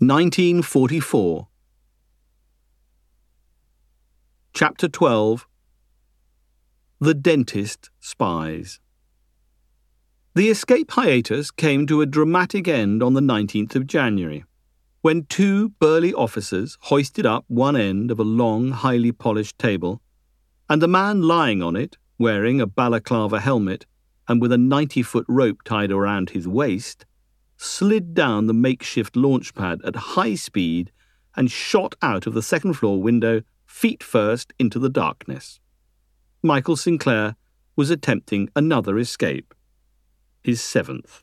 1944. Chapter 12. The Dentist Spies. The escape hiatus came to a dramatic end on the 19th of January, when two burly officers hoisted up one end of a long, highly polished table, and a man lying on it, wearing a balaclava helmet and with a 90-foot rope tied around his waist, slid down the makeshift launch pad at high speed and shot out of the second-floor window, feet first, into the darkness. Michael Sinclair was attempting another escape, his seventh.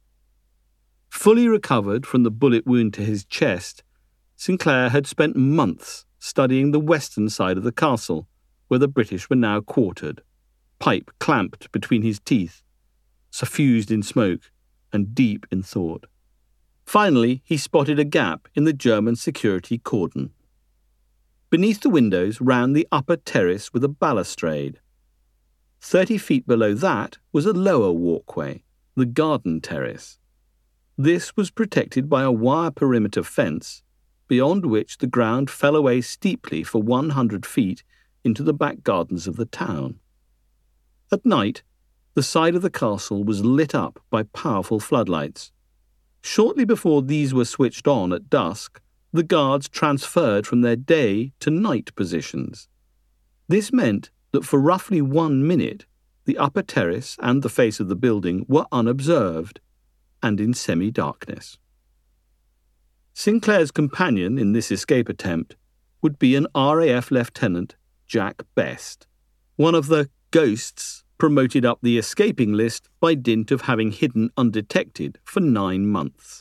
Fully recovered from the bullet wound to his chest, Sinclair had spent months studying the western side of the castle, where the British were now quartered, pipe clamped between his teeth, suffused in smoke and deep in thought. Finally, he spotted a gap in the German security cordon. Beneath the windows ran the upper terrace with a balustrade. 30 feet below that was a lower walkway, the garden terrace. This was protected by a wire perimeter fence, beyond which the ground fell away steeply for 100 feet into the back gardens of the town. At night, the side of the castle was lit up by powerful floodlights. Shortly before these were switched on at dusk, the guards transferred from their day to night positions. This meant that for roughly 1 minute, the upper terrace and the face of the building were unobserved and in semi-darkness. Sinclair's companion in this escape attempt would be an RAF Lieutenant Jack Best, one of the ghosts promoted up the escaping list by dint of having hidden undetected for 9 months.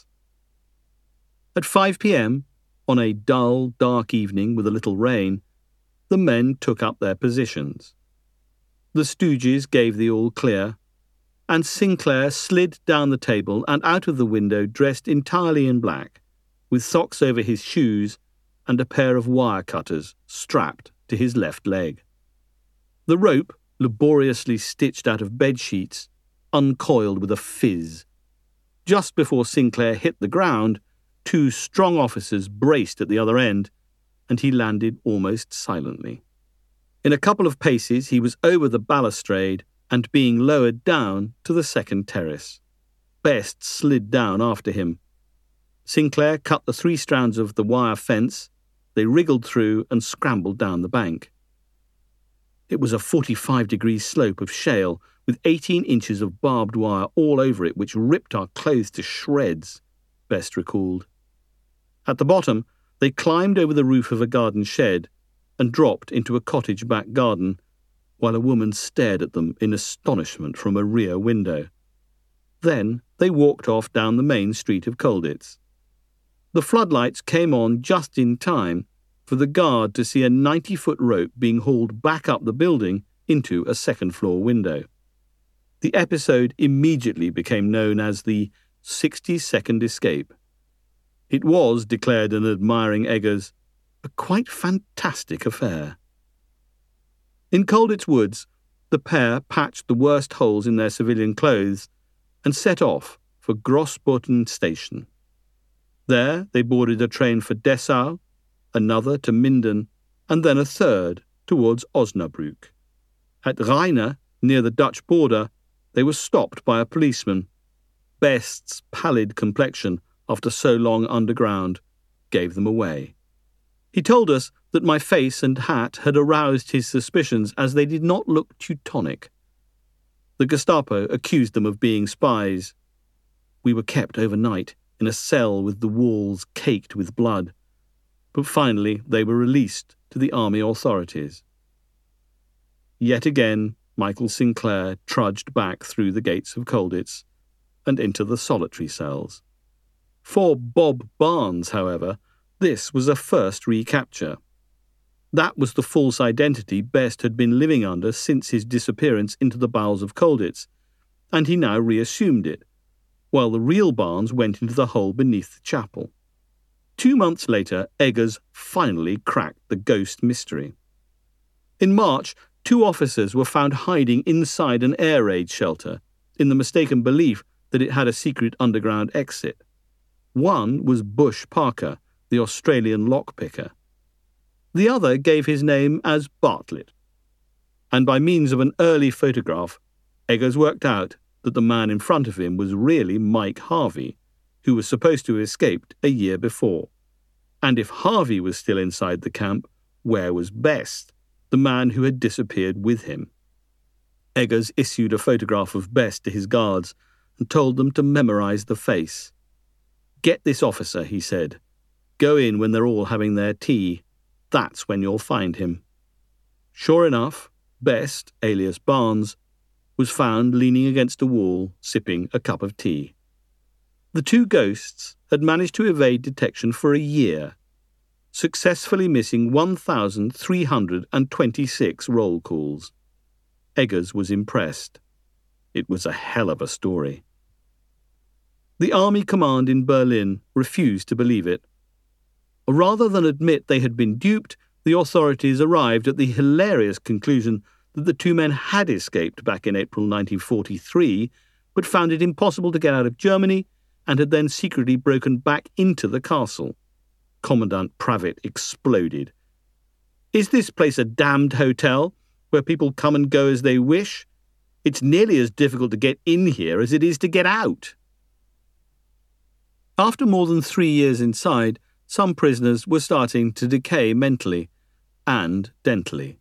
At 5 p.m, on a dull, dark evening with a little rain, the men took up their positions. The stooges gave the all clear, and Sinclair slid down the table and out of the window dressed entirely in black, with socks over his shoes and a pair of wire cutters strapped to his left leg. The rope, laboriously stitched out of bed sheets, uncoiled with a fizz. Just before Sinclair hit the ground, 2 strong officers braced at the other end, and he landed almost silently. In a couple of paces he was over the balustrade and being lowered down to the second terrace. Best slid down after him. Sinclair cut the 3 strands of the wire fence. They wriggled through and scrambled down the bank. It was a 45-degree slope of shale with 18 inches of barbed wire all over it, which ripped our clothes to shreds, Best recalled. At the bottom, they climbed over the roof of a garden shed and dropped into a cottage back garden, while a woman stared at them in astonishment from a rear window. Then they walked off down the main street of Colditz. The floodlights came on just in time for the guard to see a 90-foot rope being hauled back up the building into a second-floor window. The episode immediately became known as the 60-second escape. It was, declared an admiring Eggers, a quite fantastic affair. In Colditz Woods, the pair patched the worst holes in their civilian clothes and set off for Grossbotten Station. There they boarded a train for Dessau, another to Minden, and then a third towards Osnabrück. At Rheine, near the Dutch border, they were stopped by a policeman. Best's pallid complexion, after so long underground, gave them away. He told us that my face and hat had aroused his suspicions, as they did not look Teutonic. The Gestapo accused them of being spies. We were kept overnight in a cell with the walls caked with blood, but finally they were released to the army authorities. Yet again, Michael Sinclair trudged back through the gates of Colditz and into the solitary cells. For Bob Barnes, however, this was a first recapture. That was the false identity Best had been living under since his disappearance into the bowels of Colditz, and he now reassumed it, while the real Barnes went into the hole beneath the chapel. 2 months later, Eggers finally cracked the ghost mystery. In March, 2 officers were found hiding inside an air raid shelter, in the mistaken belief that it had a secret underground exit. One was Bush Parker, the Australian lockpicker. The other gave his name as Bartlett. And by means of an early photograph, Eggers worked out that the man in front of him was really Mike Harvey, who was supposed to have escaped a year before. And if Harvey was still inside the camp, where was Best, the man who had disappeared with him? Eggers issued a photograph of Best to his guards and told them to memorize the face. "Get this officer," he said. "Go in when they're all having their tea. That's when you'll find him." Sure enough, Best, alias Barnes, was found leaning against a wall, sipping a cup of tea. The two ghosts had managed to evade detection for a year, successfully missing 1,326 roll calls. Eggers was impressed. It was a hell of a story. The army command in Berlin refused to believe it. Rather than admit they had been duped, the authorities arrived at the hilarious conclusion that the two men had escaped back in April 1943, but found it impossible to get out of Germany and had then secretly broken back into the castle. Commandant Pravitt exploded. "Is this place a damned hotel, where people come and go as they wish? It's nearly as difficult to get in here as it is to get out." After more than 3 years inside, some prisoners were starting to decay mentally and dentally.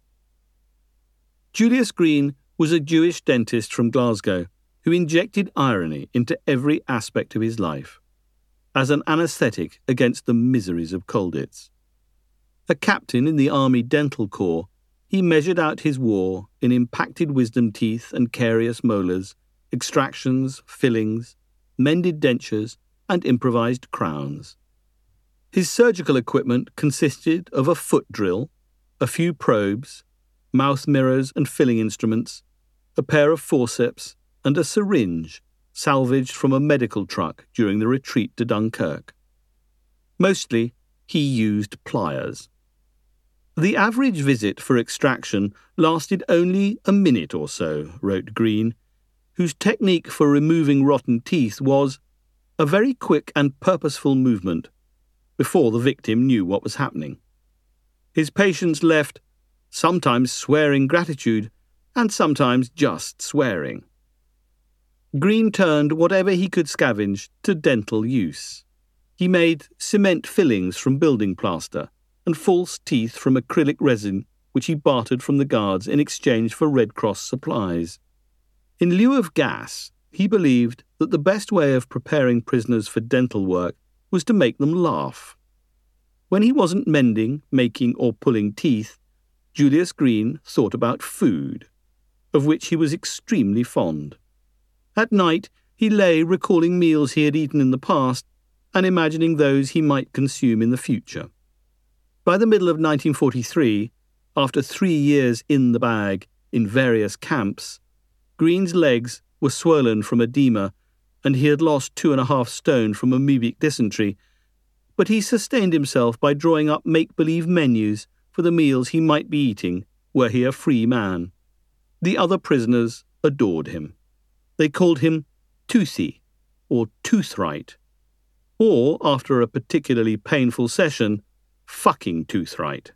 Julius Green was a Jewish dentist from Glasgow who injected irony into every aspect of his life, as an anaesthetic against the miseries of Colditz. A captain in the Army Dental Corps, he measured out his war in impacted wisdom teeth and carious molars, extractions, fillings, mended dentures, and improvised crowns. His surgical equipment consisted of a foot drill, a few probes, mouth mirrors and filling instruments, a pair of forceps, and a syringe salvaged from a medical truck during the retreat to Dunkirk. Mostly, he used pliers. The average visit for extraction lasted only a minute or so, wrote Green, whose technique for removing rotten teeth was a very quick and purposeful movement before the victim knew what was happening. His patients left, sometimes swearing gratitude and sometimes just swearing. Green turned whatever he could scavenge to dental use. He made cement fillings from building plaster and false teeth from acrylic resin, which he bartered from the guards in exchange for Red Cross supplies. In lieu of gas, he believed that the best way of preparing prisoners for dental work was to make them laugh. When he wasn't mending, making, or pulling teeth, Julius Green thought about food, of which he was extremely fond. At night, he lay recalling meals he had eaten in the past and imagining those he might consume in the future. By the middle of 1943, after 3 years in the bag in various camps, Green's legs were swollen from edema and he had lost 2.5 stone from amoebic dysentery, but he sustained himself by drawing up make-believe menus for the meals he might be eating were he a free man. The other prisoners adored him. They called him Toothy, or Toothright, or, after a particularly painful session, fucking Toothright.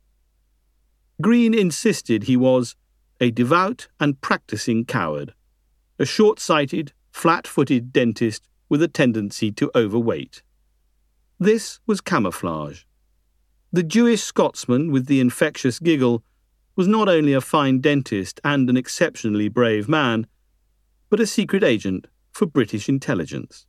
Green insisted he was a devout and practising coward, a short-sighted, flat-footed dentist with a tendency to overweight. This was camouflage. The Jewish Scotsman with the infectious giggle was not only a fine dentist and an exceptionally brave man, but a secret agent for British intelligence.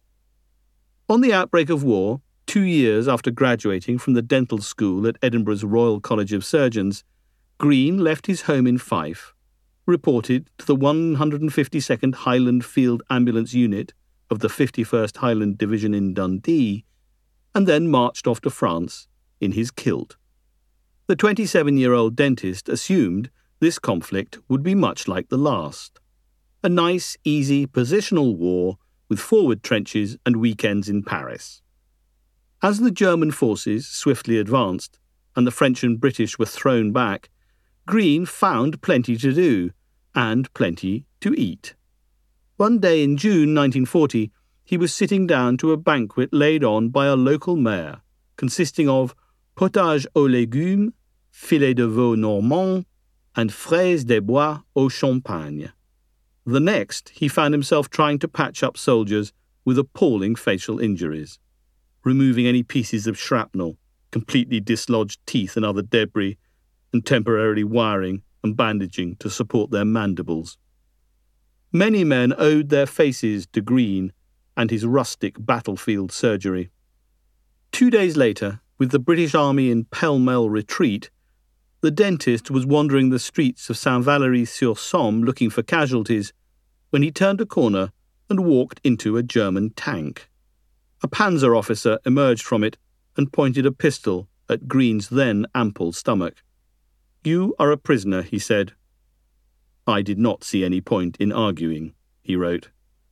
On the outbreak of war, 2 years after graduating from the dental school at Edinburgh's Royal College of Surgeons, Green left his home in Fife, reported to the 152nd Highland Field Ambulance Unit of the 51st Highland Division in Dundee, and then marched off to France in his kilt. The 27-year-old dentist assumed this conflict would be much like the last. A nice, easy, positional war with forward trenches and weekends in Paris. As the German forces swiftly advanced and the French and British were thrown back, Green found plenty to do and plenty to eat. One day in June 1940, he was sitting down to a banquet laid on by a local mayor, consisting of potage aux légumes, filet de veau normand, and fraises des bois au champagne. The next, he found himself trying to patch up soldiers with appalling facial injuries, removing any pieces of shrapnel, completely dislodged teeth and other debris, and temporarily wiring and bandaging to support their mandibles. Many men owed their faces to Green and his rustic battlefield surgery. 2 days later, with the British Army in pell-mell retreat, the dentist was wandering the streets of Saint-Valery-sur-Somme looking for casualties when he turned a corner and walked into a German tank. A panzer officer emerged from it and pointed a pistol at Green's then ample stomach. "You are a prisoner," he said. "I did not see any point in arguing," he wrote.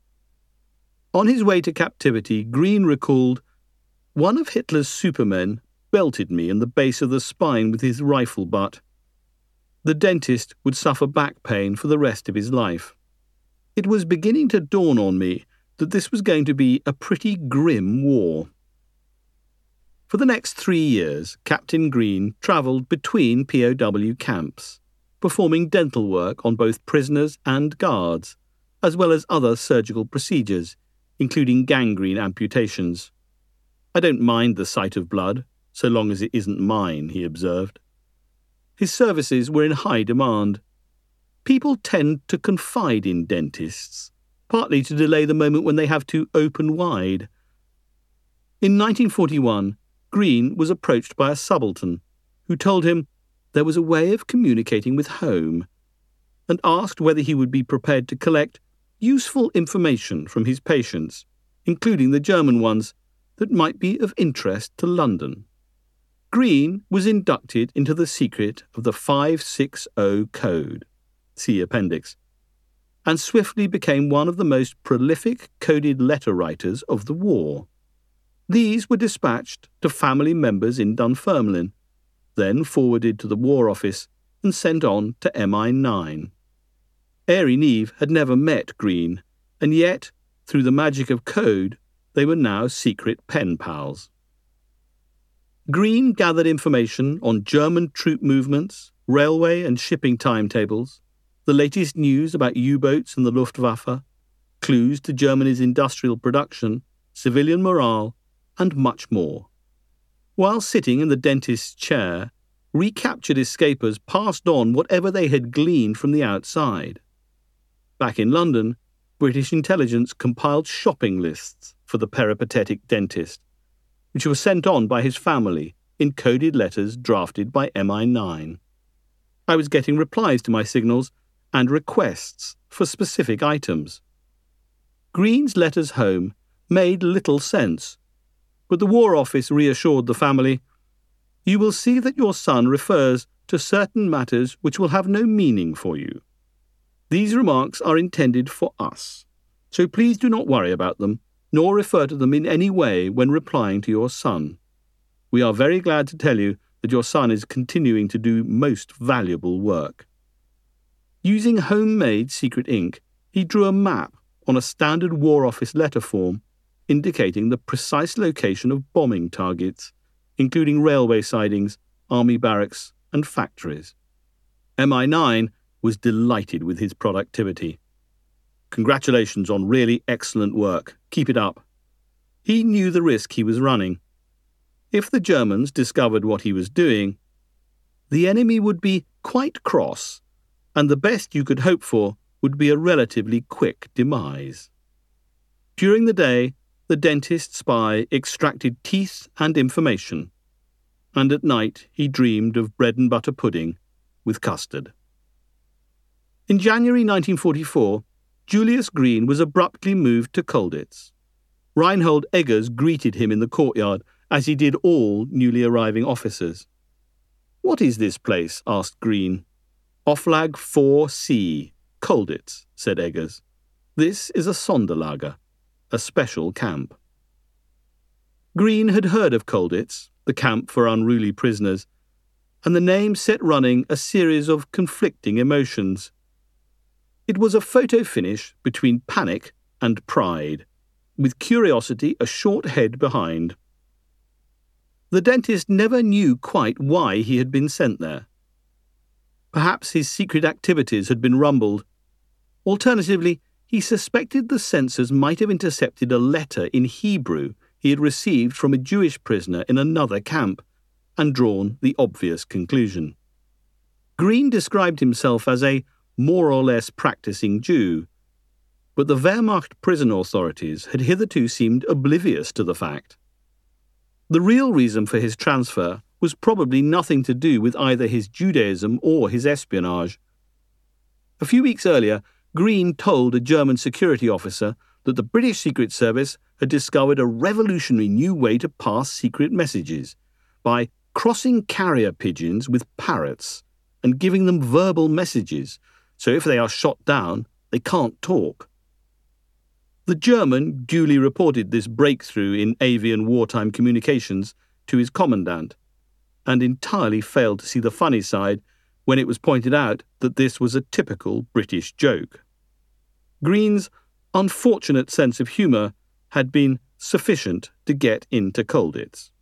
On his way to captivity, Green recalled, "One of Hitler's supermen belted me in the base of the spine with his rifle butt." The dentist would suffer back pain for the rest of his life. It was beginning to dawn on me that this was going to be a pretty grim war. For the next 3 years, Captain Green travelled between POW camps, performing dental work on both prisoners and guards, as well as other surgical procedures, including gangrene amputations. "I don't mind the sight of blood, so long as it isn't mine," he observed. His services were in high demand. People tend to confide in dentists, partly to delay the moment when they have to open wide. In 1941, Green was approached by a subaltern who told him there was a way of communicating with home, and asked whether he would be prepared to collect useful information from his patients, including the German ones, that might be of interest to London. Green was inducted into the secret of the 560 Code, see Appendix, and swiftly became one of the most prolific coded letter writers of the war. These were dispatched to family members in Dunfermline, then forwarded to the War Office and sent on to MI9. Airey Neave had never met Green, and yet, through the magic of code, they were now secret pen pals. Green gathered information on German troop movements, railway and shipping timetables, the latest news about U-boats and the Luftwaffe, clues to Germany's industrial production, civilian morale, and much more. While sitting in the dentist's chair, recaptured escapers passed on whatever they had gleaned from the outside. Back in London, British intelligence compiled shopping lists for the peripatetic dentist, which were sent on by his family in coded letters drafted by MI9. I was getting replies to my signals and requests for specific items. Green's letters home made little sense, but the War Office reassured the family, "You will see that your son refers to certain matters which will have no meaning for you. These remarks are intended for us, so please do not worry about them, nor refer to them in any way when replying to your son. We are very glad to tell you that your son is continuing to do most valuable work." Using homemade secret ink, he drew a map on a standard War Office letter form indicating the precise location of bombing targets, including railway sidings, army barracks, and factories. MI9 was delighted with his productivity. "Congratulations on really excellent work. Keep it up." He knew the risk he was running. If the Germans discovered what he was doing, the enemy would be quite cross, and the best you could hope for would be a relatively quick demise. During the day, the dentist spy extracted teeth and information, and at night he dreamed of bread and butter pudding with custard. In January 1944, Julius Green was abruptly moved to Colditz. Reinhold Eggers greeted him in the courtyard, as he did all newly arriving officers. "What is this place?" asked Green. "Oflag 4C, Colditz," said Eggers. "This is a Sonderlager, a special camp." Green had heard of Colditz, the camp for unruly prisoners, and the name set running a series of conflicting emotions. It was a photo finish between panic and pride. with curiosity a short head behind. The dentist never knew quite why he had been sent there. Perhaps his secret activities had been rumbled. Alternatively, he suspected the censors might have intercepted a letter in Hebrew he had received from a Jewish prisoner in another camp, and drawn the obvious conclusion. Green described himself as a more or less practicing Jew, but the Wehrmacht prison authorities had hitherto seemed oblivious to the fact. The real reason for his transfer was probably nothing to do with either his Judaism or his espionage. A few weeks earlier, Green told a German security officer that the British Secret Service had discovered a revolutionary new way to pass secret messages by crossing carrier pigeons with parrots and giving them verbal messages, so if they are shot down, they can't talk. The German duly reported this breakthrough in avian wartime communications to his commandant, and entirely failed to see the funny side when it was pointed out that this was a typical British joke. Green's unfortunate sense of humour had been sufficient to get into Colditz.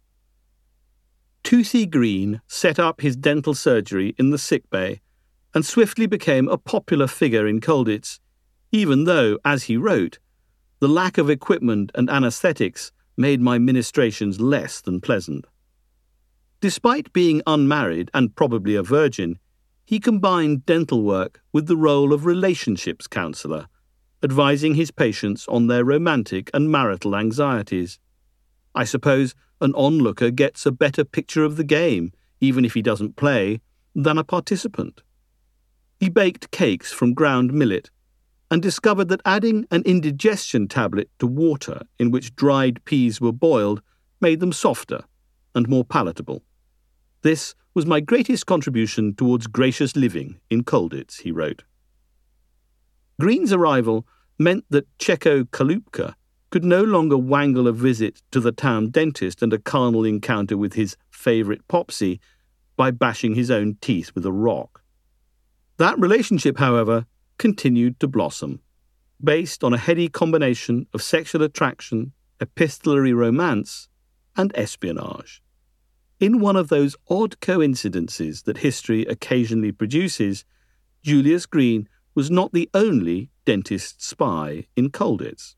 Toothy Green set up his dental surgery in the sick bay and swiftly became a popular figure in Colditz, even though, as he wrote, the lack of equipment and anaesthetics made my ministrations less than pleasant. Despite being unmarried and probably a virgin, he combined dental work with the role of relationships counsellor, advising his patients on their romantic and marital anxieties. I suppose an onlooker gets a better picture of the game, even if he doesn't play, than a participant. He baked cakes from ground millet and discovered that adding an indigestion tablet to water in which dried peas were boiled made them softer and more palatable. This was my greatest contribution towards gracious living in Colditz, he wrote. Green's arrival meant that Checo Kalupka could no longer wangle a visit to the town dentist and a carnal encounter with his favourite Popsy by bashing his own teeth with a rock. That relationship, however, continued to blossom, based on a heady combination of sexual attraction, epistolary romance, and espionage. In one of those odd coincidences that history occasionally produces, Julius Green was not the only dentist spy in Colditz.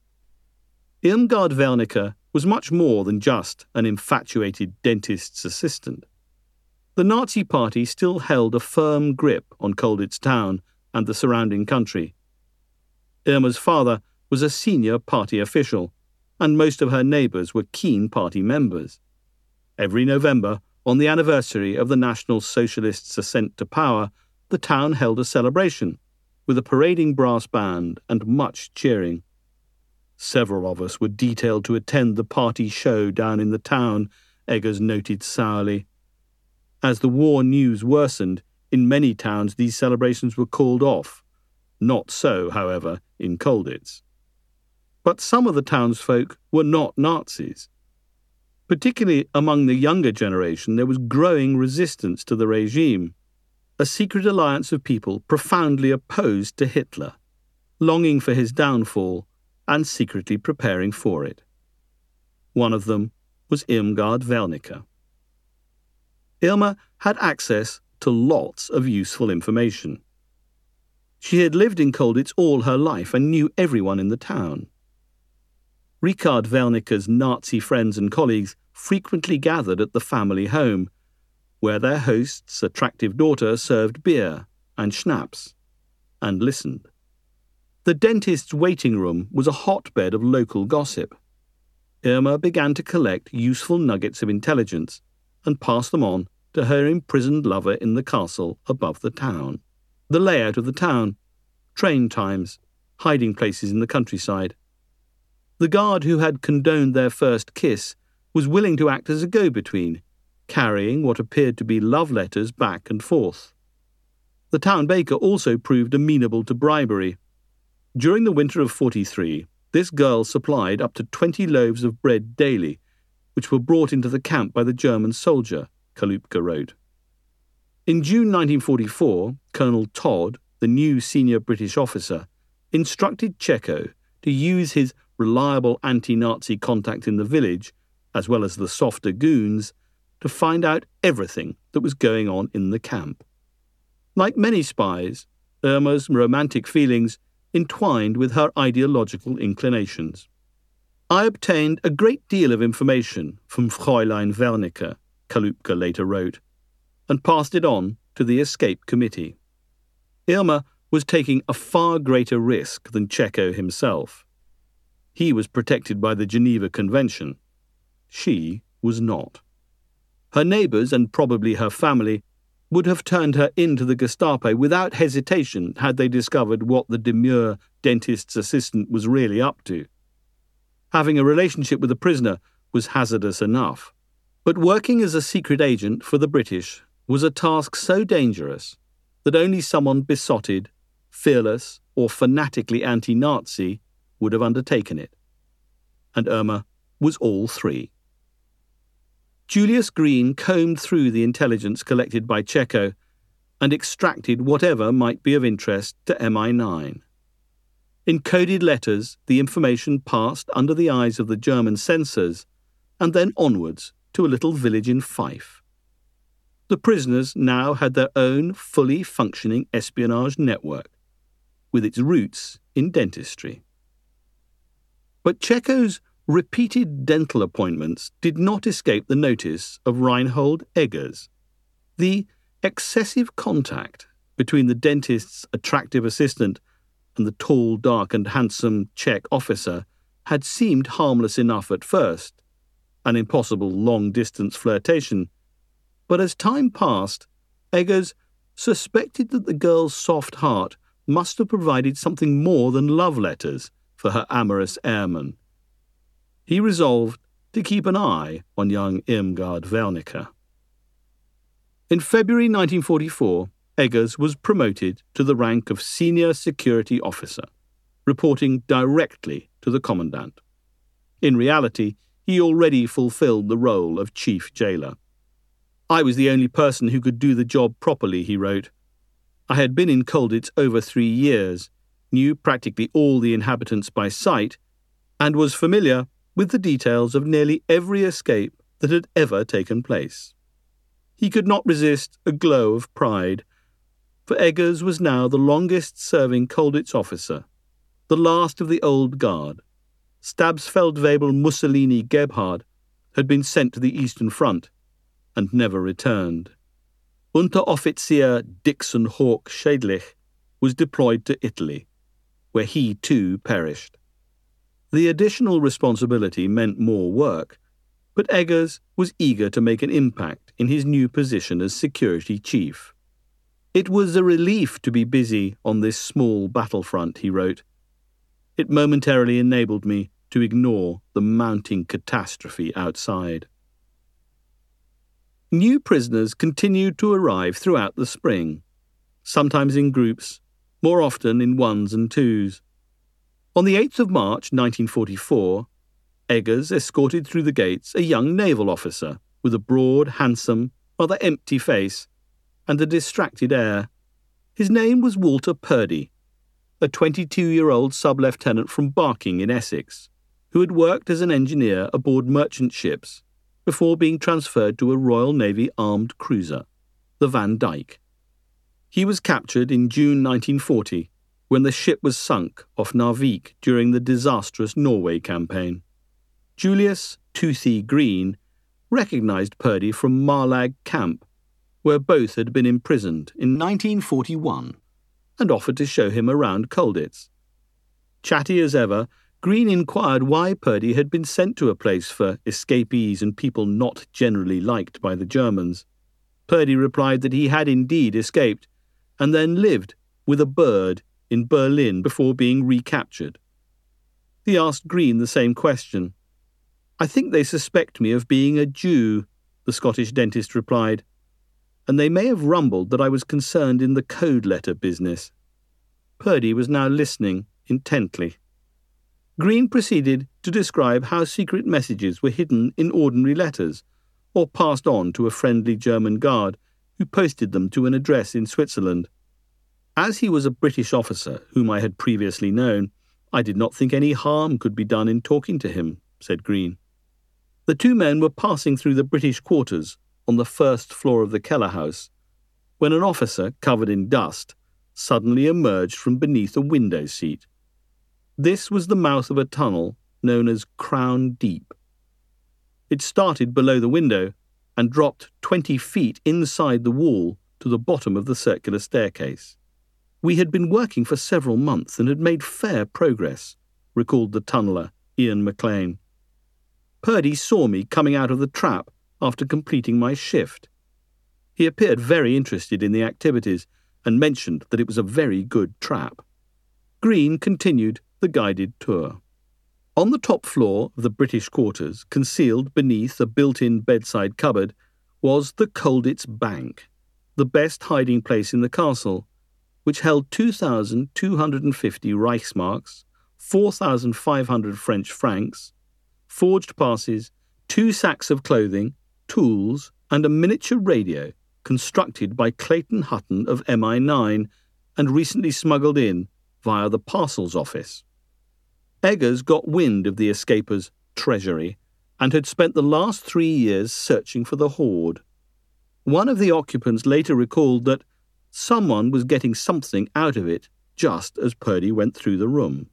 Irmgard Wernicke was much more than just an infatuated dentist's assistant. The Nazi Party still held a firm grip on Colditz town and the surrounding country. Irma's father was a senior party official, and most of her neighbours were keen party members. Every November, on the anniversary of the National Socialists' ascent to power, the town held a celebration, with a parading brass band and much cheering. Several of us were detailed to attend the party show down in the town, Eggers noted sourly. As the war news worsened, in many towns these celebrations were called off. Not so, however, in Colditz. But some of the townsfolk were not Nazis. Particularly among the younger generation, there was growing resistance to the regime, a secret alliance of people profoundly opposed to Hitler, longing for his downfall and secretly preparing for it. One of them was Irmgard Wernicke. Irma had access to lots of useful information. She had lived in Colditz all her life and knew everyone in the town. Richard Wernicke's Nazi friends and colleagues frequently gathered at the family home, where their host's attractive daughter served beer and schnapps, and listened. The dentist's waiting room was a hotbed of local gossip. Irma began to collect useful nuggets of intelligence and pass them on to her imprisoned lover in the castle above the town. The layout of the town, train times, hiding places in the countryside. The guard who had condoned their first kiss was willing to act as a go-between, carrying what appeared to be love letters back and forth. The town baker also proved amenable to bribery. During the winter of 43, this girl supplied up to 20 loaves of bread daily, which were brought into the camp by the German soldier, Kalupka wrote. In June 1944, Colonel Todd, the new senior British officer, instructed Checo to use his reliable anti-Nazi contact in the village, as well as the softer goons, to find out everything that was going on in the camp. Like many spies, Irma's romantic feelings entwined with her ideological inclinations. I obtained a great deal of information from Fräulein Wernicke, Kalupka later wrote, and passed it on to the escape committee. Irma was taking a far greater risk than Cecco himself. He was protected by the Geneva Convention. She was not. Her neighbours, and probably her family, would have turned her into the Gestapo without hesitation had they discovered what the demure dentist's assistant was really up to. Having a relationship with a prisoner was hazardous enough, but working as a secret agent for the British was a task so dangerous that only someone besotted, fearless, or fanatically anti-Nazi would have undertaken it. And Irma was all three. Julius Green combed through the intelligence collected by Cecco and extracted whatever might be of interest to MI9. In coded letters, the information passed under the eyes of the German censors and then onwards to a little village in Fife. The prisoners now had their own fully functioning espionage network, with its roots in dentistry. But Cecco's repeated dental appointments did not escape the notice of Reinhold Eggers. The excessive contact between the dentist's attractive assistant and the tall, dark and handsome Czech officer had seemed harmless enough at first, an impossible long-distance flirtation, but as time passed, Eggers suspected that the girl's soft heart must have provided something more than love letters for her amorous airman. He resolved to keep an eye on young Irmgard Wernicke. In February 1944, Eggers was promoted to the rank of Senior Security Officer, reporting directly to the Commandant. In reality, he already fulfilled the role of Chief Jailer. I was the only person who could do the job properly, he wrote. I had been in Colditz over 3 years, knew practically all the inhabitants by sight, and was familiar with the details of nearly every escape that had ever taken place. He could not resist a glow of pride, for Eggers was now the longest-serving Colditz officer, the last of the old guard. Stabsfeldwebel Mussolini Gebhard had been sent to the Eastern Front and never returned. Unteroffizier Dixon Hawk Schädlich was deployed to Italy, where he too perished. The additional responsibility meant more work, but Eggers was eager to make an impact in his new position as security chief. It was a relief to be busy on this small battlefront, he wrote. It momentarily enabled me to ignore the mounting catastrophe outside. New prisoners continued to arrive throughout the spring, sometimes in groups, more often in ones and twos. On the 8th of March 1944, Eggers escorted through the gates a young naval officer with a broad, handsome, rather empty face and a distracted air. His name was Walter Purdy, a 22-year-old sub-lieutenant from Barking in Essex, who had worked as an engineer aboard merchant ships before being transferred to a Royal Navy armed cruiser, the Van Dyck. He was captured in June 1940 when the ship was sunk off Narvik during the disastrous Norway campaign. Julius Toothy Green recognised Purdy from Marlag Camp, where both had been imprisoned in 1941, and offered to show him around Colditz. Chatty as ever, Green inquired why Purdy had been sent to a place for escapees and people not generally liked by the Germans. Purdy replied that he had indeed escaped, and then lived with a bird in Berlin before being recaptured. He asked Green the same question. I think they suspect me of being a Jew, the Scottish dentist replied, and they may have rumbled that I was concerned in the code letter business. Purdy was now listening intently. Green proceeded to describe how secret messages were hidden in ordinary letters, or passed on to a friendly German guard who posted them to an address in Switzerland. As he was a British officer whom I had previously known, I did not think any harm could be done in talking to him, said Green. The two men were passing through the British quarters on the first floor of the Keller House when an officer, covered in dust, suddenly emerged from beneath a window seat. This was the mouth of a tunnel known as Crown Deep. It started below the window and dropped 20 feet inside the wall to the bottom of the circular staircase. We had been working for several months and had made fair progress, recalled the tunneler, Ian McLean. Purdy saw me coming out of the trap after completing my shift. He appeared very interested in the activities and mentioned that it was a very good trap. Green continued the guided tour. On the top floor of the British quarters, concealed beneath a built-in bedside cupboard, was the Colditz Bank, the best hiding place in the castle, which held 2,250 Reichsmarks, 4,500 French francs, forged passes, 2 sacks of clothing, tools, and a miniature radio constructed by Clayton Hutton of MI9 and recently smuggled in via the parcels office. Eggers got wind of the escapers' treasury and had spent the last 3 years searching for the hoard. One of the occupants later recalled that someone was getting something out of it just as Purdy went through the room.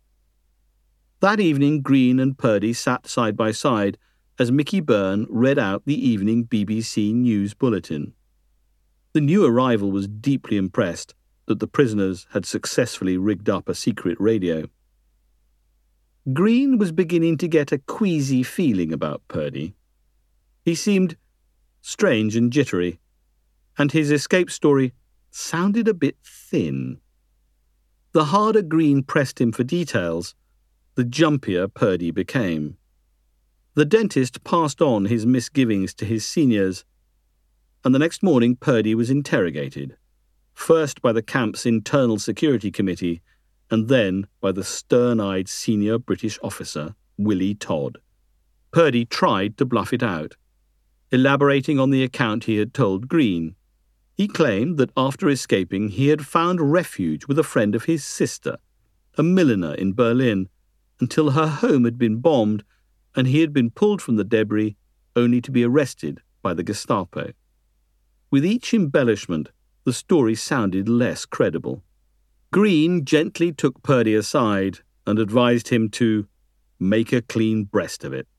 That evening, Green and Purdy sat side by side as Mickey Byrne read out the evening BBC News Bulletin. The new arrival was deeply impressed that the prisoners had successfully rigged up a secret radio. Green was beginning to get a queasy feeling about Purdy. He seemed strange and jittery, and his escape story sounded a bit thin. The harder Green pressed him for details, the jumpier Purdy became. The dentist passed on his misgivings to his seniors, and the next morning Purdy was interrogated, first by the camp's internal security committee, and then by the stern-eyed senior British officer, Willie Todd. Purdy tried to bluff it out, elaborating on the account he had told Green. He claimed that after escaping he had found refuge with a friend of his sister, a milliner in Berlin, until her home had been bombed and he had been pulled from the debris only to be arrested by the Gestapo. With each embellishment, the story sounded less credible. Green gently took Purdy aside and advised him to make a clean breast of it.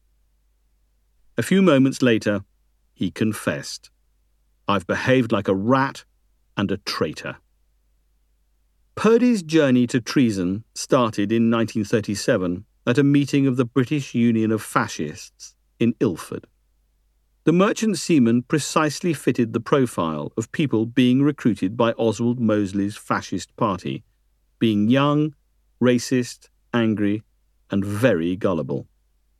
A few moments later, he confessed, "I've behaved like a rat and a traitor." Purdy's journey to treason started in 1937 at a meeting of the British Union of Fascists in Ilford. The merchant seaman precisely fitted the profile of people being recruited by Oswald Mosley's fascist party, being young, racist, angry, and very gullible.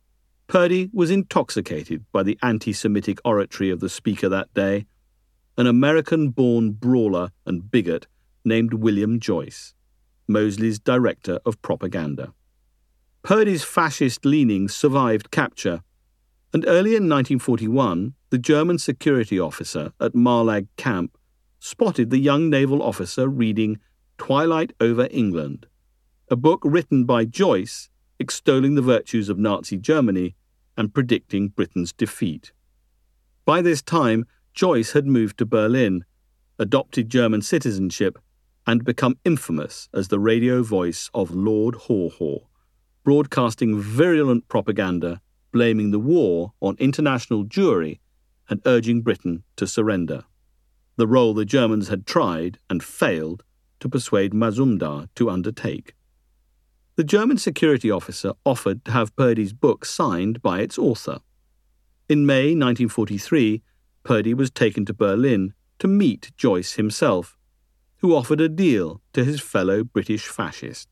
Purdy was intoxicated by the anti-Semitic oratory of the speaker that day, an American-born brawler and bigot named William Joyce, Mosley's director of propaganda. Purdy's fascist leanings survived capture, and early in 1941, the German security officer at Marlag camp spotted the young naval officer reading Twilight Over England, a book written by Joyce extolling the virtues of Nazi Germany and predicting Britain's defeat. By this time, Joyce had moved to Berlin, adopted German citizenship, and become infamous as the radio voice of Lord Haw Haw, broadcasting virulent propaganda blaming the war on international Jewry and urging Britain to surrender, the role the Germans had tried and failed to persuade Mazumdar to undertake. The German security officer offered to have Purdy's book signed by its author. In May 1943, Purdy was taken to Berlin to meet Joyce himself, who offered a deal to his fellow British fascist.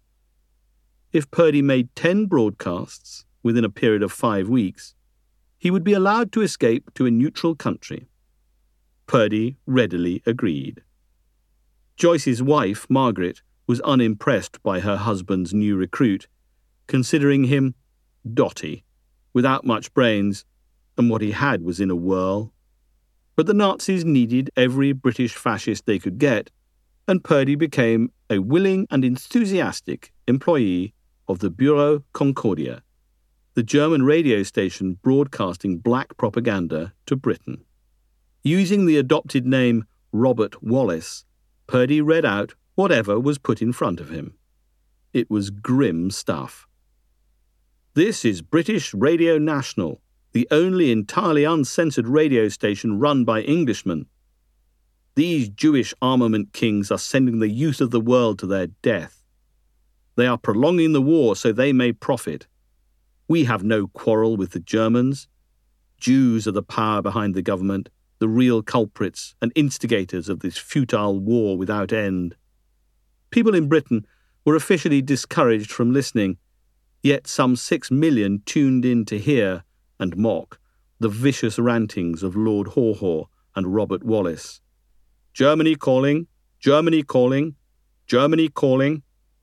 If Purdy made 10 broadcasts within a period of 5 weeks, he would be allowed to escape to a neutral country. Purdy readily agreed. Joyce's wife, Margaret, was unimpressed by her husband's new recruit, considering him dotty, without much brains, and what he had was in a whirl. But the Nazis needed every British fascist they could get, and Purdy became a willing and enthusiastic employee of the Bureau Concordia, the German radio station broadcasting black propaganda to Britain. Using the adopted name Robert Wallace, Purdy read out whatever was put in front of him. It was grim stuff. This is British Radio National, the only entirely uncensored radio station run by Englishmen. These Jewish armament kings are sending the youth of the world to their death. They are prolonging the war so they may profit. We have no quarrel with the Germans. Jews are the power behind the government, the real culprits and instigators of this futile war without end. People in Britain were officially discouraged from listening, yet some 6 million tuned in to hear and mock the vicious rantings of Lord Haw-Haw and Robert Wallace. Germany calling, Germany calling, Germany calling.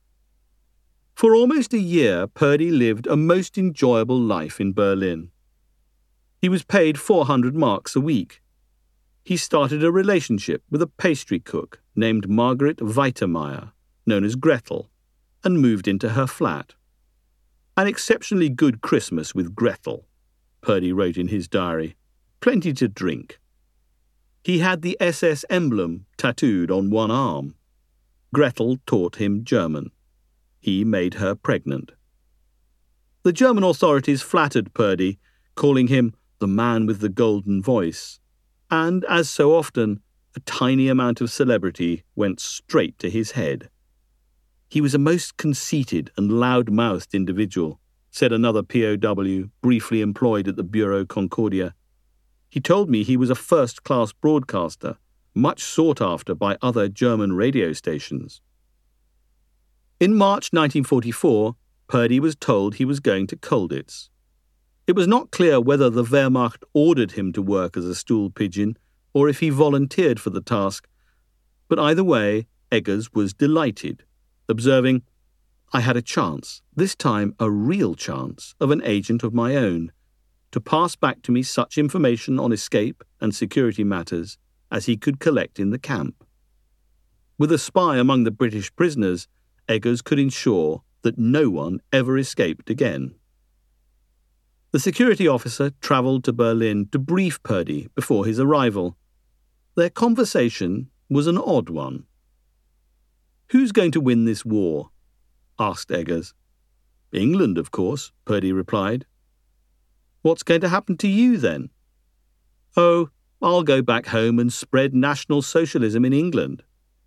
For almost a year, Purdy lived a most enjoyable life in Berlin. He was paid 400 marks a week. He started a relationship with a pastry cook named Margaret Weitermeyer, known as Gretel, and moved into her flat. An exceptionally good Christmas with Gretel, Purdy wrote in his diary. Plenty to drink. He had the SS emblem tattooed on one arm. Gretel taught him German. He made her pregnant. The German authorities flattered Purdy, calling him the man with the golden voice, and, as so often, a tiny amount of celebrity went straight to his head. He was a most conceited and loud-mouthed individual, said another POW briefly employed at the Bureau Concordia. He told me he was a first-class broadcaster, much sought after by other German radio stations. In March 1944, Purdy was told he was going to Colditz. It was not clear whether the Wehrmacht ordered him to work as a stool pigeon or if he volunteered for the task, but either way, Eggers was delighted, observing, "I had a chance, this time a real chance, of an agent of my own, to pass back to me such information on escape and security matters as he could collect in the camp. With a spy among the British prisoners, Eggers could ensure that no one ever escaped again." The security officer travelled to Berlin to brief Purdy before his arrival. Their conversation was an odd one. "Who's going to win this war?" asked Eggers. "England, of course," Purdy replied. "What's going to happen to you then?" "Oh, I'll go back home and spread National Socialism in England."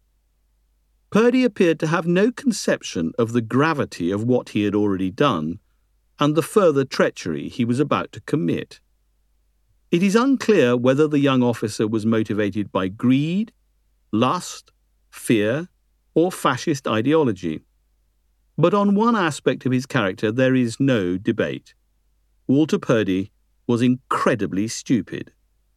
Purdy appeared to have no conception of the gravity of what he had already done and the further treachery he was about to commit. It is unclear whether the young officer was motivated by greed, lust, fear, or fascist ideology. But on one aspect of his character there is no debate. Walter Purdy was incredibly stupid.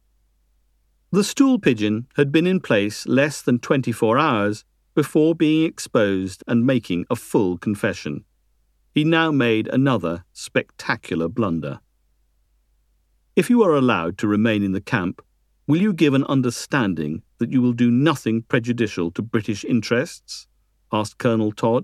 The stool pigeon had been in place less than 24 hours before being exposed and making a full confession. He now made another spectacular blunder. "If you are allowed to remain in the camp, will you give an understanding that you will do nothing prejudicial to British interests?" asked Colonel Todd.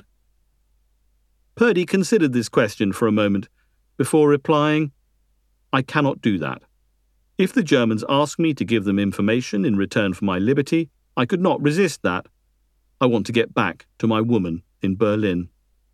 Purdy considered this question for a moment before replying, "I cannot do that. If the Germans ask me to give them information in return for my liberty, I could not resist that. I want to get back to my woman in Berlin."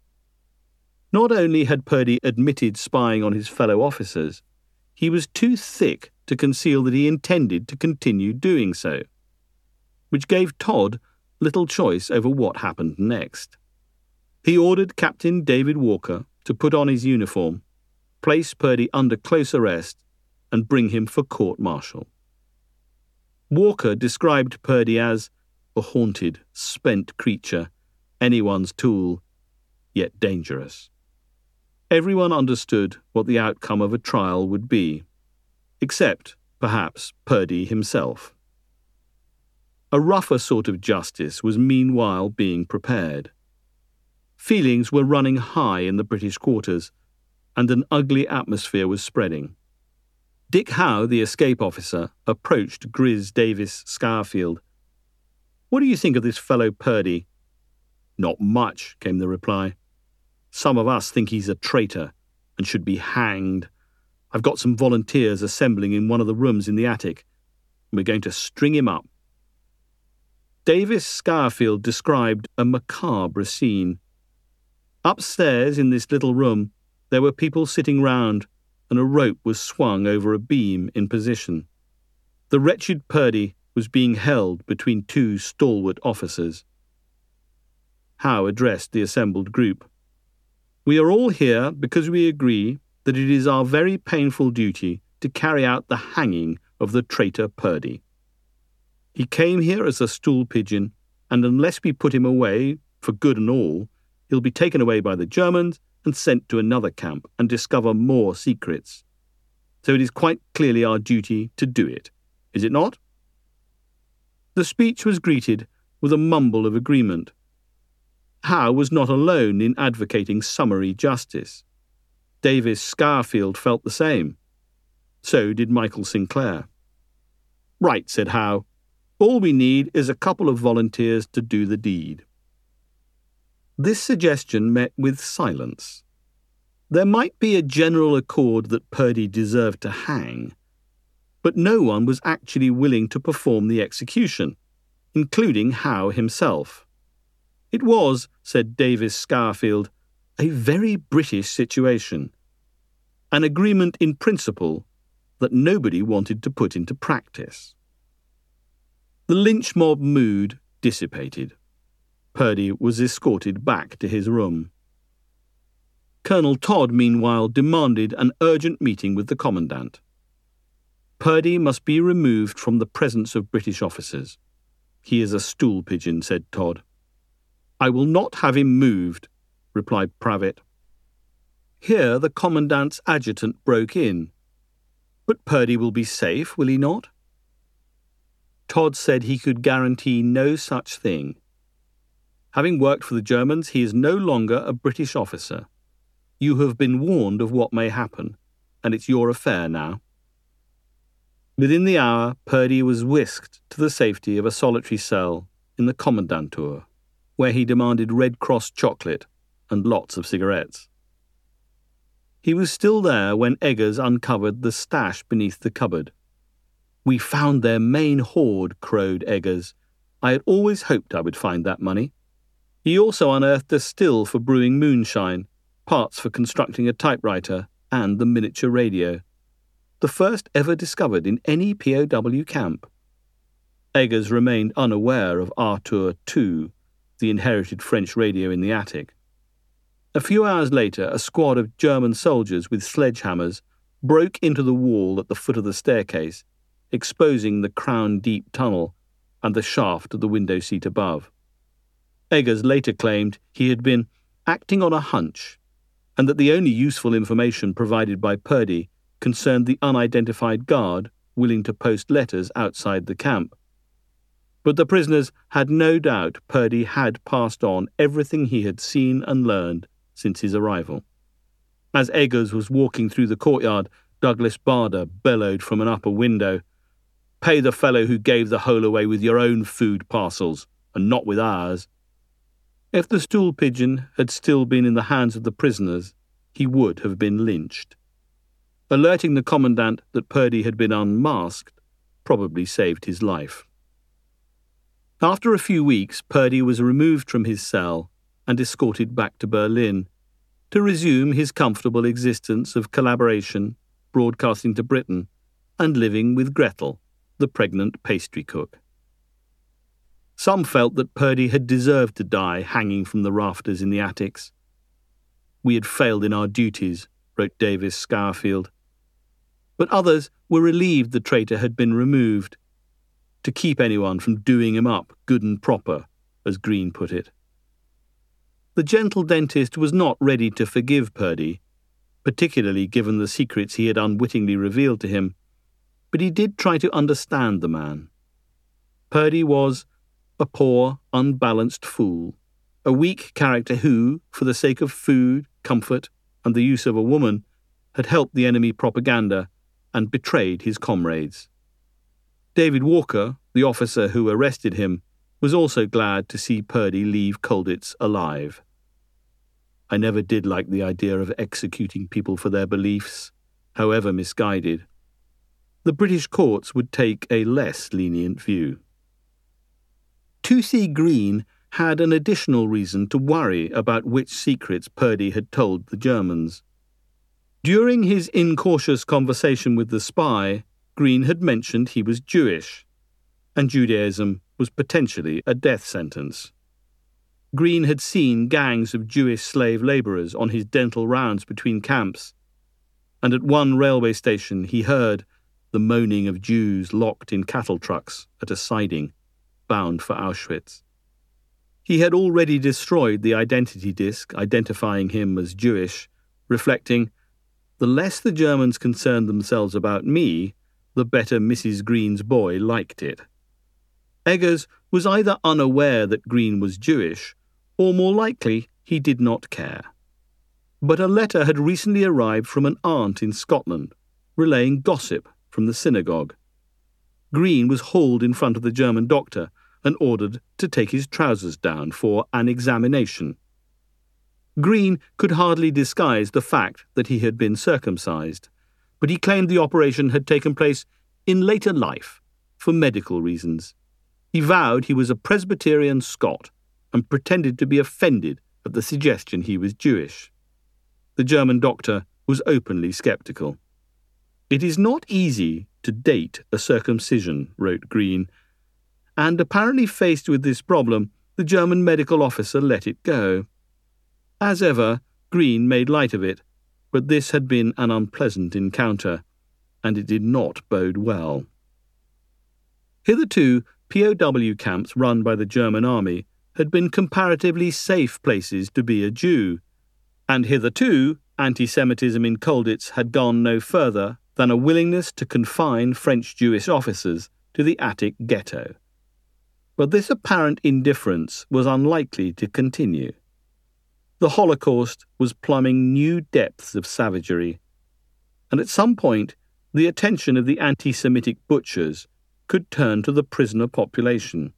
Not only had Purdy admitted spying on his fellow officers, he was too thick to conceal that he intended to continue doing so, which gave Todd little choice over what happened next. He ordered Captain David Walker to put on his uniform, place Purdy under close arrest, and bring him for court-martial. Walker described Purdy as a haunted, spent creature, anyone's tool, yet dangerous. Everyone understood what the outcome of a trial would be, except, perhaps, Purdy himself. A rougher sort of justice was meanwhile being prepared. Feelings were running high in the British quarters, and an ugly atmosphere was spreading. Dick Howe, the escape officer, approached Grizz Davis Scarfield. "What do you think of this fellow Purdy?" "Not much," came the reply. Some of us think he's a traitor and should be hanged. I've got some volunteers assembling in one of the rooms in the attic. We're going to string him up." Davis Scourfield described a macabre scene. Upstairs in this little room, there were people sitting round, and a rope was swung over a beam in position. The wretched Purdy was being held between two stalwart officers. Howe addressed the assembled group. "We are all here because we agree that it is our very painful duty to carry out the hanging of the traitor Purdy. He came here as a stool pigeon, and unless we put him away for good and all, he'll be taken away by the Germans and sent to another camp and discover more secrets. So it is quite clearly our duty to do it, is it not?" The speech was greeted with a mumble of agreement. Howe was not alone in advocating summary justice. Davis Scourfield felt the same. So did Michael Sinclair. "Right," said Howe. "All we need is a couple of volunteers to do the deed." This suggestion met with silence. There might be a general accord that Purdy deserved to hang, but no one was actually willing to perform the execution, including Howe himself. It was, said Davis Scourfield, a very British situation, an agreement in principle that nobody wanted to put into practice. The lynch mob mood dissipated. Purdy was escorted back to his room. Colonel Todd, meanwhile, demanded an urgent meeting with the commandant. "Purdy must be removed from the presence of British officers. He is a stool pigeon," said Todd. "I will not have him moved," replied Pravitt. Here the commandant's adjutant broke in. "But Purdy will be safe, will he not?" Todd said he could guarantee no such thing. "Having worked for the Germans, he is no longer a British officer. You have been warned of what may happen, and it's your affair now." Within the hour, Purdy was whisked to the safety of a solitary cell in the commandantur, where he demanded Red Cross chocolate and lots of cigarettes. He was still there when Eggers uncovered the stash beneath the cupboard. "We found their main hoard," crowed Eggers. "I had always hoped I would find that money." He also unearthed a still for brewing moonshine, parts for constructing a typewriter, and the miniature radio, the first ever discovered in any POW camp. Eggers remained unaware of Artur II, the inherited French radio in the attic. A few hours later, a squad of German soldiers with sledgehammers broke into the wall at the foot of the staircase, exposing the crown-deep tunnel and the shaft of the window seat above. Eggers later claimed he had been acting on a hunch, and that the only useful information provided by Purdy concerned the unidentified guard willing to post letters outside the camp. But the prisoners had no doubt Purdy had passed on everything he had seen and learned since his arrival. As Eggers was walking through the courtyard, Douglas Bader bellowed from an upper window, "Pay the fellow who gave the whole away with your own food parcels, and not with ours." If the stool pigeon had still been in the hands of the prisoners, he would have been lynched. Alerting the commandant that Purdy had been unmasked probably saved his life. After a few weeks, Purdy was removed from his cell and escorted back to Berlin to resume his comfortable existence of collaboration, broadcasting to Britain, and living with Gretel, the pregnant pastry cook. Some felt that Purdy had deserved to die hanging from the rafters in the attics. "We had failed in our duties," wrote Davis Scourfield. But others were relieved the traitor had been removed, to keep anyone from doing him up good and proper, as Green put it. The gentle dentist was not ready to forgive Purdy, particularly given the secrets he had unwittingly revealed to him, but he did try to understand the man. Purdy was a poor, unbalanced fool, a weak character who, for the sake of food, comfort, and the use of a woman, had helped the enemy propaganda and betrayed his comrades. David Walker, the officer who arrested him, was also glad to see Purdy leave Colditz alive. I never did like the idea of executing people for their beliefs, however misguided. The British courts would take a less lenient view. 2C Green had an additional reason to worry about which secrets Purdy had told the Germans. During his incautious conversation with the spy, Green had mentioned he was Jewish, and Judaism was potentially a death sentence. Green had seen gangs of Jewish slave labourers on his dental rounds between camps, and at one railway station he heard the moaning of Jews locked in cattle trucks at a siding, bound for Auschwitz. He had already destroyed the identity disc identifying him as Jewish, reflecting, "The less the Germans concerned themselves about me, the better Mrs. Green's boy liked it." Eggers was either unaware that Green was Jewish, or more likely he did not care. But a letter had recently arrived from an aunt in Scotland, relaying gossip from the synagogue. Green was hauled in front of the German doctor and ordered to take his trousers down for an examination. Green could hardly disguise the fact that he had been circumcised, but he claimed the operation had taken place in later life for medical reasons. He vowed he was a Presbyterian Scot and pretended to be offended at the suggestion he was Jewish. The German doctor was openly sceptical. "It is not easy to date a circumcision," wrote Green, and apparently faced with this problem, the German medical officer let it go. As ever, Green made light of it, but this had been an unpleasant encounter, and it did not bode well. Hitherto, POW camps run by the German army had been comparatively safe places to be a Jew, and hitherto anti-Semitism in Colditz had gone no further than a willingness to confine French Jewish officers to the Attic ghetto. But this apparent indifference was unlikely to continue. The Holocaust was plumbing new depths of savagery, and at some point the attention of the anti-Semitic butchers could turn to the prisoner population.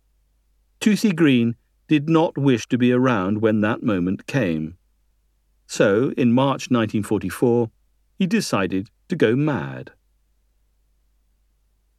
2C Green did not wish to be around when that moment came. So, in March 1944, he decided to go mad.